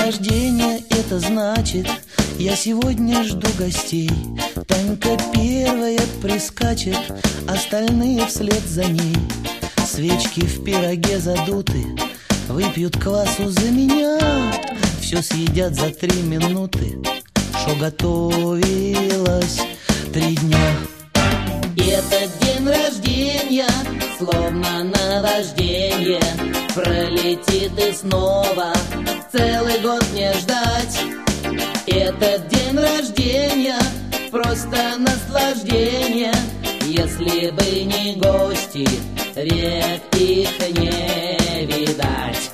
рождения, это значит, я сегодня жду гостей. Танька первая прискачет, остальные вслед за ней. Свечки в пироге задуты, выпьют квасу за меня. Все съедят за 3 минуты, шо готовилось 3 дня. Этот день рождения, словно наваждение, пролетит и снова целый год не ждать. Этот день рождения, просто наслаждение. Если бы не гости, век их не видать.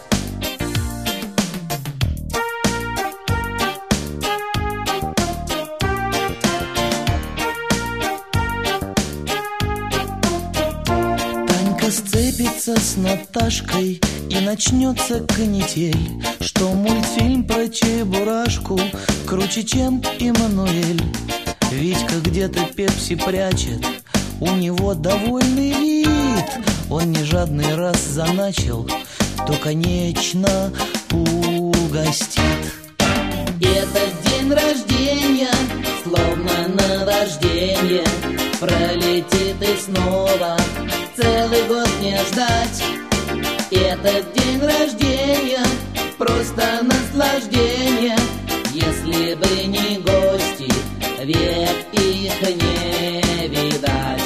Сцепится с Наташкой и начнется канитель, что мультфильм про Чебурашку круче, чем Эммануэль. Витька где-то пепси прячет, у него довольный вид. Он не жадный, раз заначил, то конечно угостит. Этот день рождения, словно наваждение, пролетит и снова целый год не ждать. Этот день рождения, просто наслаждение. Если бы не гости, век их не видать.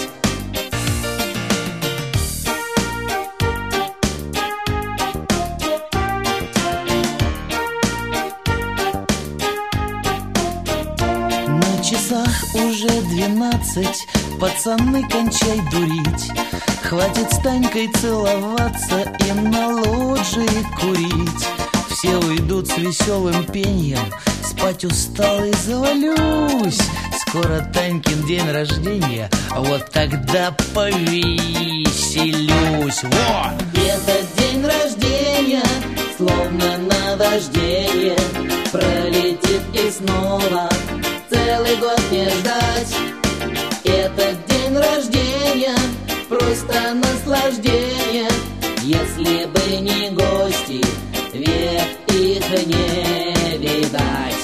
На часах уже 12, пацаны, кончай дурить. Хватит с Танькой целоваться и на лоджии курить. Все уйдут с веселым пеньем, спать устал и завалюсь. Скоро Танькин день рождения, вот тогда повеселюсь. Во! Этот день рождения, словно наваждение, пролетит и снова целый год не ждать. Этот день рождения, просто наслаждение. Если бы не гости, век их не видать.